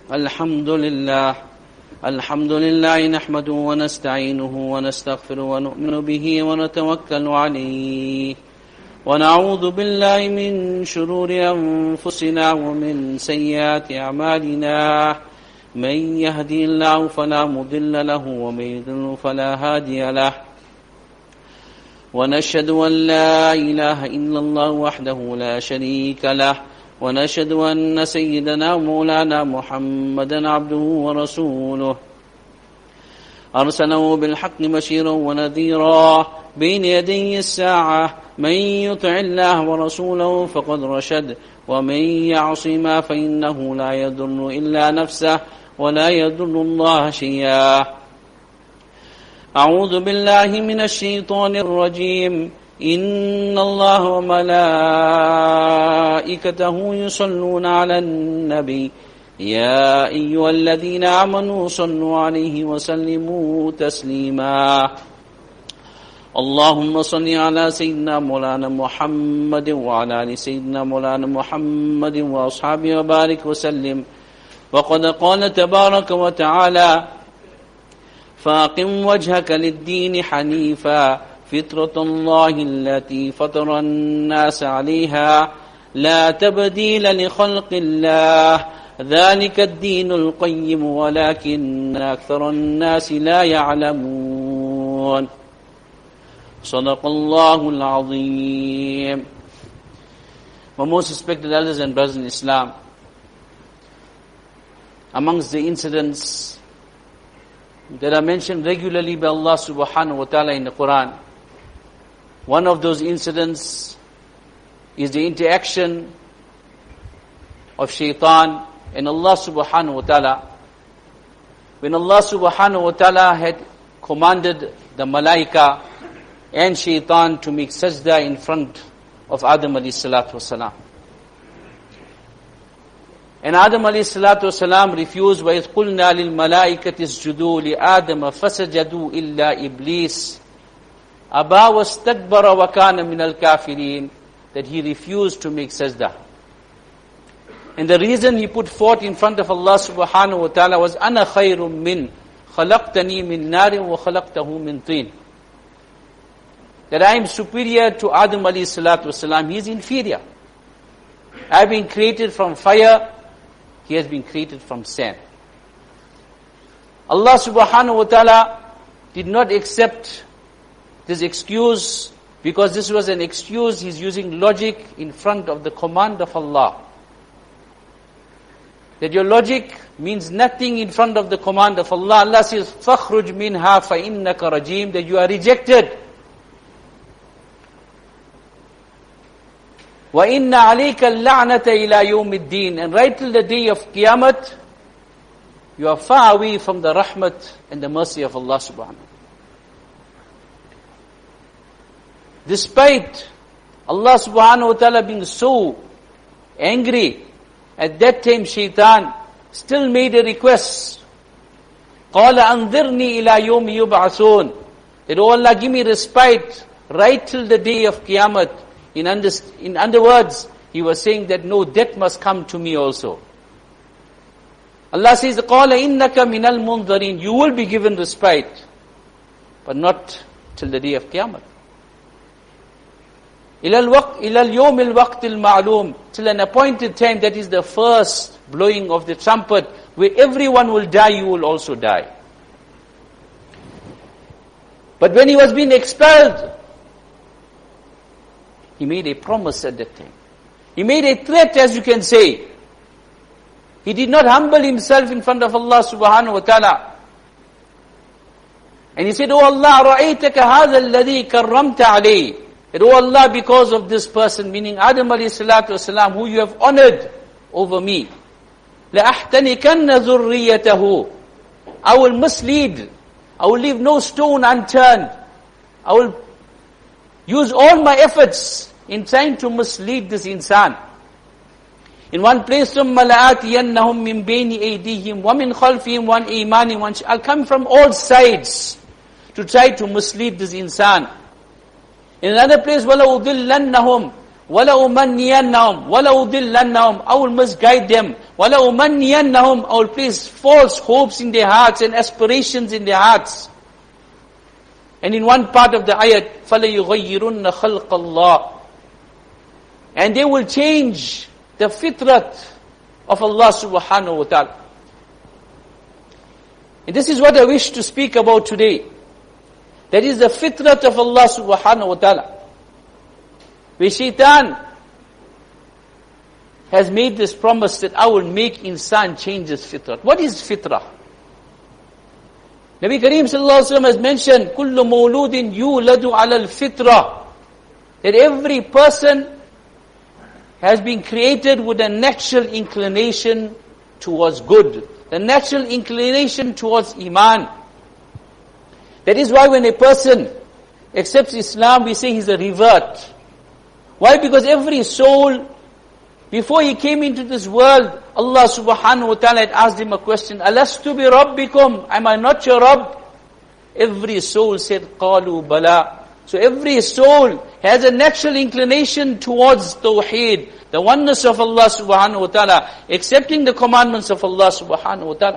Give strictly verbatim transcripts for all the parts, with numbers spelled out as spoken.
الحمد لله الحمد لله نحمده ونستعينه ونستغفره ونؤمن به ونتوكل عليه ونعوذ بالله من شرور أنفسنا ومن سيئات أعمالنا من يهدي الله فلا مضل له ومن يضلل فلا هادي له ونشهد أن لا إله إلا الله وحده لا شريك له ونشهد أن سيدنا مولانا محمدا عبده ورسوله أرسله بالحق بشيرا ونذيرا بين يدي الساعة من يطع الله ورسوله فقد رشد ومن يعصما فإنه لا يضر إلا نفسه ولا يضر الله شيئا أعوذ بالله من الشيطان الرجيم إن الله وملائكته يصلون على النبي يا أيها الذين آمنوا صلوا عليه وسلموا تسليما اللهم صل على سيدنا مولانا محمد وعلى آل سيدنا مولانا محمد وأصحابه وبارك وسلم وقد قال تبارك وتعالى فأقم وجهك للدين حنيفا فطرة الله التي فطر الناس عليها لا تبديل لخلق الله ذلك الدين القيم ولكن أكثر الناس لا يعلمون صدق الله العظيم. My most respected elders and brothers in Islam, amongst the incidents that are mentioned regularly by Allah subhanahu wa ta'ala in the Quran, one of those incidents is the interaction of shaitan and Allah subhanahu wa ta'ala. When Allah subhanahu wa ta'ala had commanded the malaika and shaitan to make sajda in front of Adam alayhi salatu wasalam. And Adam alayhi salatu wasalam refused, وَإِذْ قُلْنَا لِلْمَلَائِكَةِ اسْجُدُوا لِآدَمَ فَسَجَدُوا إِلَّا إِبْلِيسَ أَبَى وَاسْتَكْبَرَ وَكَانَ مِنَ الْكَافِرِينَ, that he refused to make sajda. And the reason he put forth in front of Allah subhanahu wa ta'ala was أَنَا خَيْرٌ مِّنْ خَلَقْتَنِي مِنْ نَارٍ وَخَلَقْتَهُ مِنْ طِينٍ, that I am superior to Adam alayhi salatu wasalam, he is inferior. I have been created from fire, he has been created from sand. Allah subhanahu wa ta'ala did not accept this excuse, because this was an excuse he's using logic in front of the command of Allah. That your logic means nothing in front of the command of Allah. Allah says, فَخْرُجْ مِنْهَا فَإِنَّكَ رَجِيمٌ, that you are rejected. وَإِنَّ عَلَيْكَ اللَّعْنَةَ إِلَى يَوْمِ الدِّينِ, and right till the day of Qiyamah, you are far away from the rahmat and the mercy of Allah subhanahu wa ta'ala. Despite Allah subhanahu wa ta'ala being so angry, at that time shaitan still made a request. قَالَ أَنذِرْنِي إِلَى يَوْمِ يُبْعَثُونَ, that, oh Allah, give me respite right till the day of Qiyamah. In, under, in other words, he was saying that no, death must come to me also. Allah says, قَالَ إِنَّكَ مِنَ الْمُنذَرِينَ, you will be given respite, but not till the day of Qiyamah. إِلَى الْوَقْتِ إِلَى الْيَوْمِ الْوَقْتِ الْمَعْلُومِ, till an appointed time, that is the first blowing of the trumpet, where everyone will die, you will also die. But when he was being expelled, he made a promise at that time. He made a threat, as you can say. He did not humble himself in front of Allah subhanahu wa ta'ala. And he said, oh Allah, رَأَيْتَكَ هَذَا الَّذِي كَرَّمْتَ عَلَيْهِ, that, oh Allah, because of this person, meaning Adam alayhi salatu wasalam, who you have honored over me, لَأَحْتَنِكَنَّ ذُرِّيَّتَهُ, I will mislead, I will leave no stone unturned, I will use all my efforts in trying to mislead this insan. In one place, ثُمَّ لَآتِيَنَّهُمْ مِنْ بَيْنِ أَيْدِيهِمْ وَمِنْ خَلْفِهِمْ وَعَنْ أَيْمَانِهِمْ, I'll come from all sides to try to mislead this insan. In another place, وَلَأُضِلَّنَّهُمْ وَلَأُمَنِّيَنَّهُمْ وَلَأُضِلَّنَّهُمْ, I will misguide them, وَلَأُمَنِّيَنَّهُمْ I will place false hopes in their hearts and aspirations in their hearts. And in one part of the ayat, فَلَيُغَيِّرُنَّ خَلْقَ اللَّهِ And they will change the fitrat of Allah subhanahu wa ta'ala. And this is what I wish to speak about today. That is the fitrat of Allah subhanahu wa ta'ala. Where shaitan has made this promise that I will make insan change his fitrat. What is fitrah? Nabi Kareem sallallahu alaihi wasallam has mentioned, كُلُّ مَوْلُودٍ يُولَدُ عَلَى الْفِطْرَةِ That every person has been created with a natural inclination towards good. The natural inclination towards iman. That is why when a person accepts Islam, we say he's a revert. Why? Because every soul, before he came into this world, Allah subhanahu wa ta'ala had asked him a question, Alastu bi rabbikum? Am I not your Rabb? Every soul said, Qalu bala. So every soul has a natural inclination towards Tawheed, the oneness of Allah subhanahu wa ta'ala, accepting the commandments of Allah subhanahu wa ta'ala.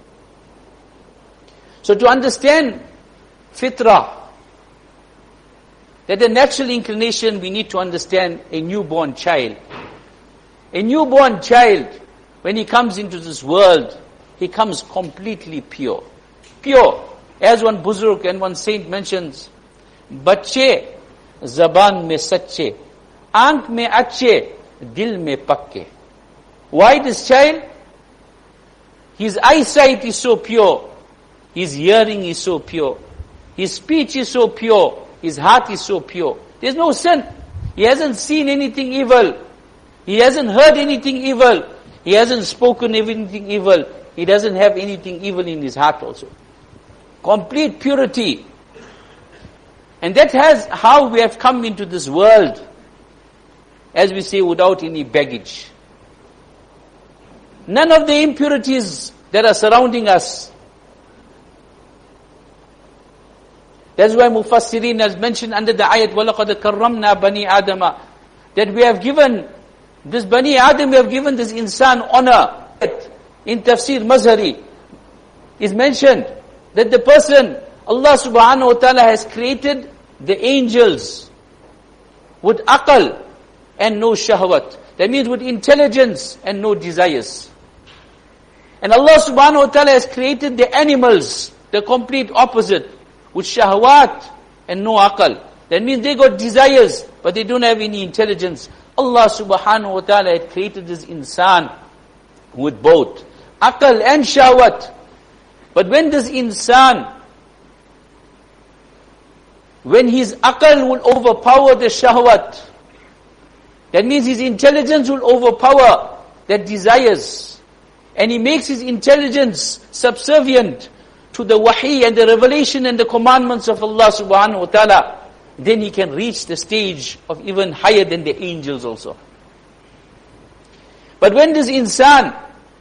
So to understand fitrah, that the natural inclination, we need to understand a newborn child. A newborn child, when he comes into this world, he comes completely pure. Pure. As one buzurg and one saint mentions, बच्चे जबान में सच्चे, आंख में अच्छे, दिल में पक्के. Why this child? His eyesight is so pure, his hearing is so pure, his speech is so pure, his heart is so pure. There's no sin. He hasn't seen anything evil. He hasn't heard anything evil. He hasn't spoken anything evil. He doesn't have anything evil in his heart also. Complete purity. And that has how we have come into this world, as we say, without any baggage. None of the impurities that are surrounding us. That's why Mufassirin has mentioned under the ayat, وَلَقَدْ كَرَّمْنَا بَنِي آدَمَ, that we have given this Bani Adam, we have given this insan honor. In Tafsir Mazhari is mentioned that the person, Allah subhanahu wa ta'ala has created the angels with aql and no shahwat. That means with intelligence and no desires. And Allah subhanahu wa ta'ala has created the animals, the complete opposite, with shahwat and no aql. That means they got desires, but they don't have any intelligence. Allah subhanahu wa ta'ala had created this insan with both aql and shahwat. But when this insan, when his aql will overpower the shahwat, that means his intelligence will overpower that desires, and he makes his intelligence subservient to the wahi and the revelation and the commandments of Allah subhanahu wa ta'ala, then he can reach the stage of even higher than the angels also. But when this insan,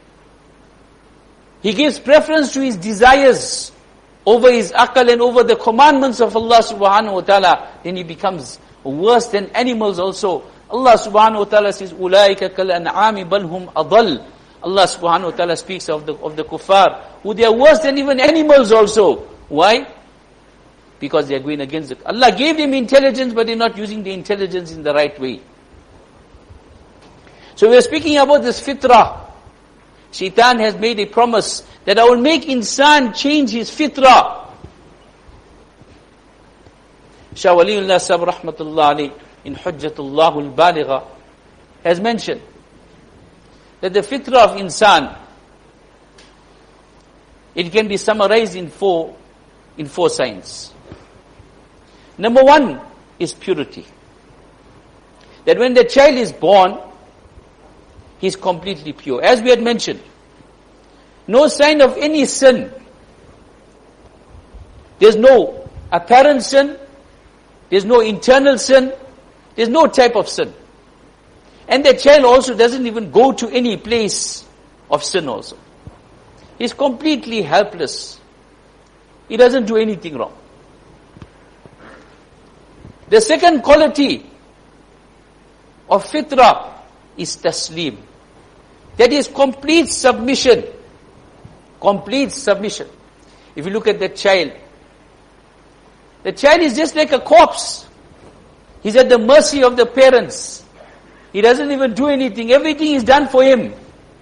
he gives preference to his desires over his aql and over the commandments of Allah subhanahu wa ta'ala, then he becomes worse than animals also. Allah subhanahu wa ta'ala says, أُولَٰئِكَ كَالْأَنْعَامِ بَلْ هُمْ أَضَلُّ. Allah subhanahu wa ta'ala speaks of the of the kuffar, who they are worse than even animals also. Why? Because they are going against it. Allah gave them intelligence, but they're not using the intelligence in the right way. So we are speaking about this fitrah. Shaitan has made a promise that I will make insan change his fitrah. Shah Waliullah Sahib Rahmatullah Ali in Hujjatullah al-Baligha has mentioned that the fitrah of insan, it can be summarized in four, in four signs. Number one is purity. That when the child is born, he is completely pure. As we had mentioned, no sign of any sin. There's no apparent sin. There's no internal sin. There's no type of sin. And the child also doesn't even go to any place of sin also. He's completely helpless. He doesn't do anything wrong. The second quality of fitrah is taslim. That is complete submission. Complete submission. If you look at that child, the child is just like a corpse. He's at the mercy of the parents. He doesn't even do anything. Everything is done for him.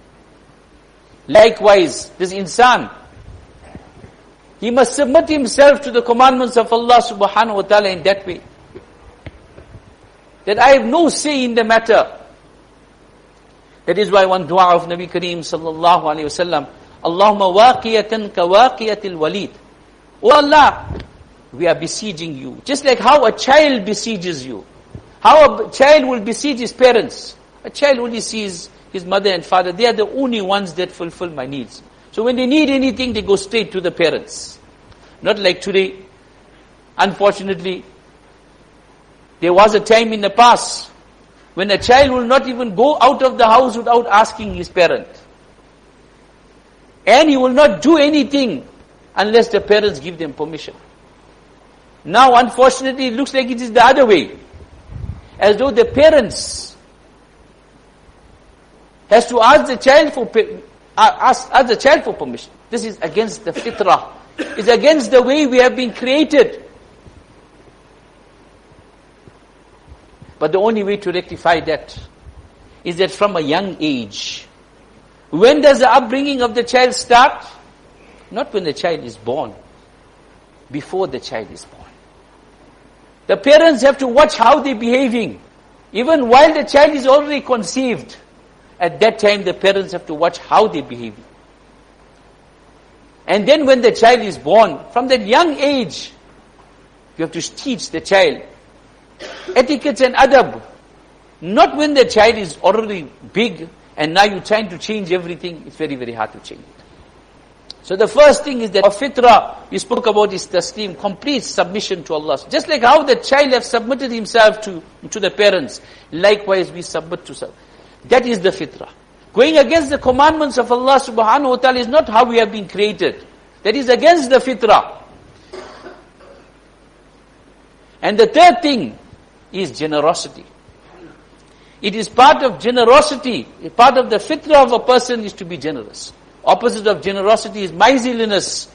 Likewise, this insan, he must submit himself to the commandments of Allah subhanahu wa ta'ala in that way. That I have no say in the matter. That is why one dua of Nabi Kareem sallallahu alayhi wa sallam, Allahumma waqiyatan ka waqiyatil walid. Oh Allah, we are besieging you. Just like how a child besieges you. How a child will besiege his parents. A child only sees his mother and father. They are the only ones that fulfill my needs. So when they need anything, they go straight to the parents. Not like today. Unfortunately, there was a time in the past when a child will not even go out of the house without asking his parent. And he will not do anything unless the parents give them permission. Now, unfortunately, it looks like it is the other way. As though the parents has to ask the child for ask, ask the child for permission. This is against the fitrah. It's against the way we have been created. But the only way to rectify that is that from a young age. When does the upbringing of the child start? Not when the child is born. Before the child is born. The parents have to watch how they're behaving. Even while the child is already conceived. At that time the parents have to watch how they're behaving. And then when the child is born, from that young age, you have to teach the child etiquette and adab. Not when the child is already big and now you're trying to change everything. It's very, very hard to change it. So the first thing is that of fitrah, we spoke about is taslim, complete submission to Allah. Just like how the child has submitted himself to, to the parents, likewise we submit to self. That is the fitrah. Going against the commandments of Allah subhanahu wa ta'ala is not how we have been created. That is against the fitrah. And the third thing is generosity. It is part of generosity, part of the fitrah of a person is to be generous. Opposite of generosity is miserliness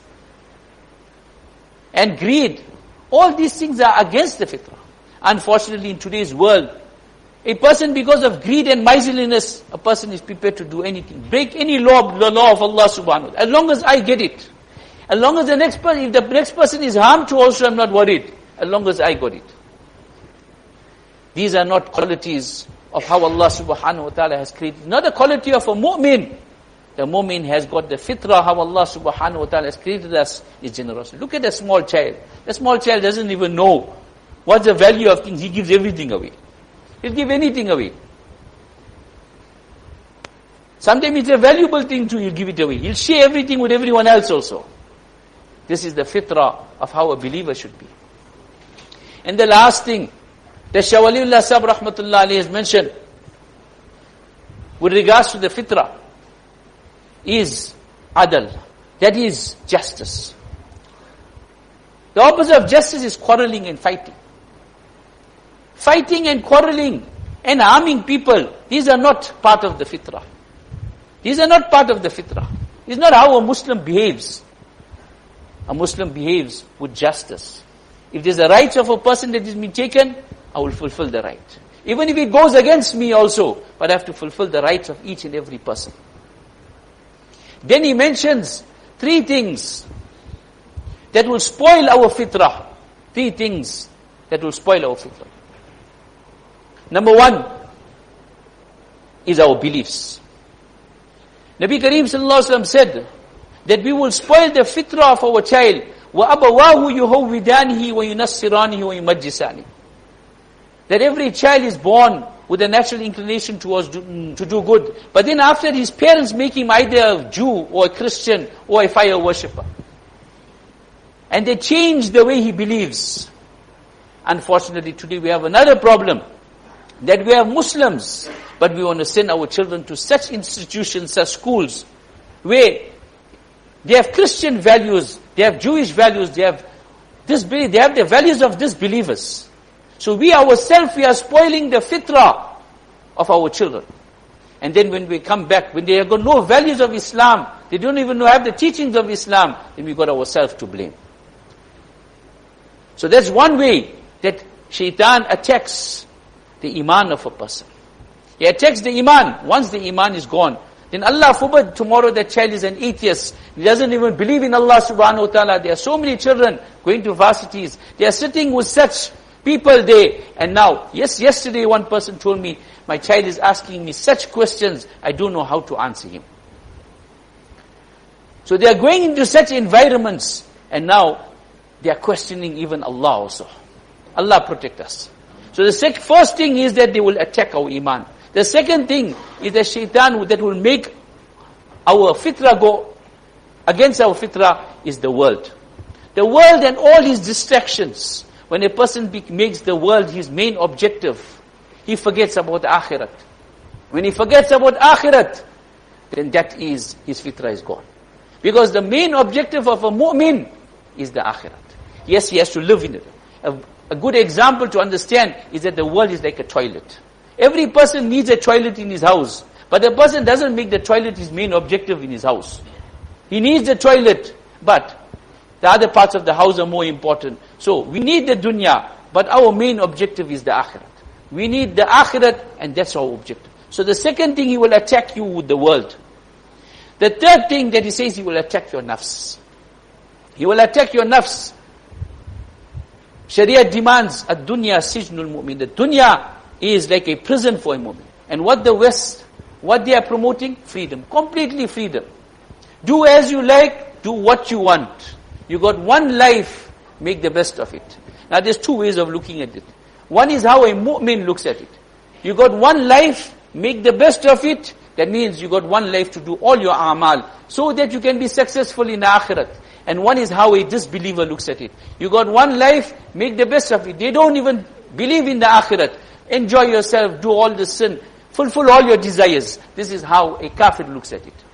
and greed. All these things are against the fitrah. Unfortunately, in today's world, a person, because of greed and miserliness, a person is prepared to do anything. Break any law, the law of Allah subhanahu wa ta'ala. As long as I get it. As long as the next person, if the next person is harmed to also, I'm not worried. As long as I got it. These are not qualities of how Allah subhanahu wa ta'ala has created. Not the quality of a mu'min. The mu'min has got the fitrah, how Allah subhanahu wa ta'ala has created us, is generosity. Look at a small child. The small child doesn't even know what's the value of things. He gives everything away. He'll give anything away. Sometimes it's a valuable thing too, he'll give it away. He'll share everything with everyone else also. This is the fitrah of how a believer should be. And the last thing, that Shah Waliullah Sahib Rahmatullah Alayhi has mentioned, with regards to the fitrah, is adal. That is justice. The opposite of justice is quarreling and fighting. Fighting and quarreling and harming people, these are not part of the fitrah. These are not part of the fitrah. This is not how a Muslim behaves. A Muslim behaves with justice. If there's a right of a person that is being taken, I will fulfill the right. Even if it goes against me also, but I have to fulfill the rights of each and every person. Then he mentions three things that will spoil our fitrah. Three things that will spoil our fitrah. Number one is our beliefs. Nabi Kareem sallallahu alaihi wasallam said that we will spoil the fitrah of our child. وَأَبَوَاهُ يُهَوِّدَانِهِ وَيُنَصِّرَانِهِ وَيُمَجِّسَانِهِ. That every child is born with a natural inclination towards do, to do good. But then after his parents make him either a Jew or a Christian or a fire worshipper. And they change the way he believes. Unfortunately, today we have another problem. That we have Muslims, but we want to send our children to such institutions, such schools, where they have Christian values, they have Jewish values, they have this, they have the values of disbelievers. So we ourselves, we are spoiling the fitrah of our children. And then when we come back, when they have got no values of Islam, they don't even know, have the teachings of Islam, then we've got ourselves to blame. So that's one way that shaitan attacks the iman of a person. He attacks the iman. Once the iman is gone, then Allah forbid tomorrow that child is an atheist. He doesn't even believe in Allah subhanahu wa ta'ala. There are so many children going to varsities. They are sitting with such people there. And now, yes, yesterday one person told me, my child is asking me such questions, I don't know how to answer him. So they are going into such environments, and now they are questioning even Allah also. Allah protect us. So the sec- first thing is that they will attack our iman. The second thing is the shaitan that will make our fitrah go against our fitrah is the world. The world and all his distractions. When a person be- makes the world his main objective, he forgets about akhirat. When he forgets about akhirat, then that is, his fitrah is gone. Because the main objective of a mu'min is the akhirat. Yes, he has to live in it. A, a good example to understand is that the world is like a toilet. Every person needs a toilet in his house. But the person doesn't make the toilet his main objective in his house. He needs the toilet, but the other parts of the house are more important. So we need the dunya, but our main objective is the akhirat. We need the akhirat, and that's our objective. So the second thing, he will attack you with the world. The third thing that he says, he will attack your nafs. He will attack your nafs. Sharia demands a dunya sijnul mu'min. The dunya is like a prison for a mu'min. And what the West, what they are promoting? Freedom. Completely freedom. Do as you like, do what you want. You got one life, make the best of it. Now there's two ways of looking at it. One is how a mu'min looks at it. You got one life, make the best of it. That means you got one life to do all your a'mal, so that you can be successful in the akhirat. And one is how a disbeliever looks at it. You got one life, make the best of it. They don't even believe in the akhirat. Enjoy yourself, do all the sin, fulfill all your desires. This is how a kafir looks at it.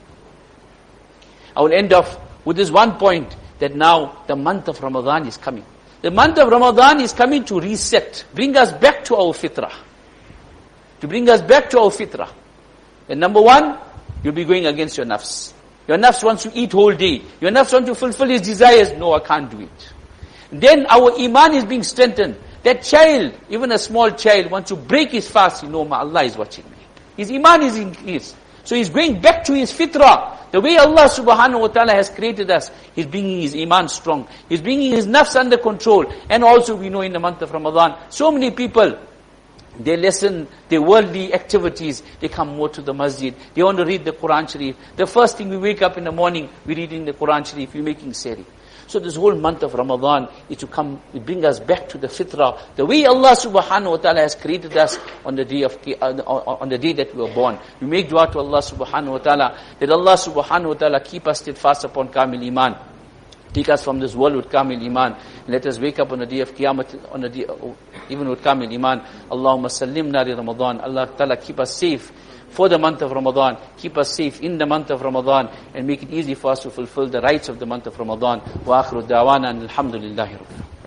I will end off with this one point, that now the month of Ramadan is coming. The month of Ramadan is coming to reset, bring us back to our fitrah. To bring us back to our fitrah. And number one, you'll be going against your nafs. Your nafs wants to eat whole day. Your nafs wants to fulfill his desires. No, I can't do it. Then our iman is being strengthened. That child, even a small child, wants to break his fast. You know, my Allah is watching me. His iman is increased. So he's going back to his fitrah. The way Allah subhanahu wa ta'ala has created us, he's bringing his iman strong. He's bringing his nafs under control. And also we know in the month of Ramadan, so many people, they lessen their worldly activities. They come more to the masjid. They want to read the Quran Sharif. The first thing we wake up in the morning, we're reading the Quran Sharif, we're making sehri. So this whole month of Ramadan is to come, it bring us back to the fitrah. The way Allah subhanahu wa ta'ala has created us on the day of, on the day that we were born. We make dua to Allah subhanahu wa ta'ala, that Allah subhanahu wa ta'ala keep us steadfast upon Kamil Iman. Take us from this world with Kamil Iman. Let us wake up on the day of Qiyamah, on the day, even with Kamil Iman. Allahumma sallimna li Ramadan. Allah Ta'ala keep us safe for the month of Ramadan. Keep us safe in the month of Ramadan. And make it easy for us to fulfill the rights of the month of Ramadan. Wa akhiru da'wana alhamdulillahi rabbil alamin.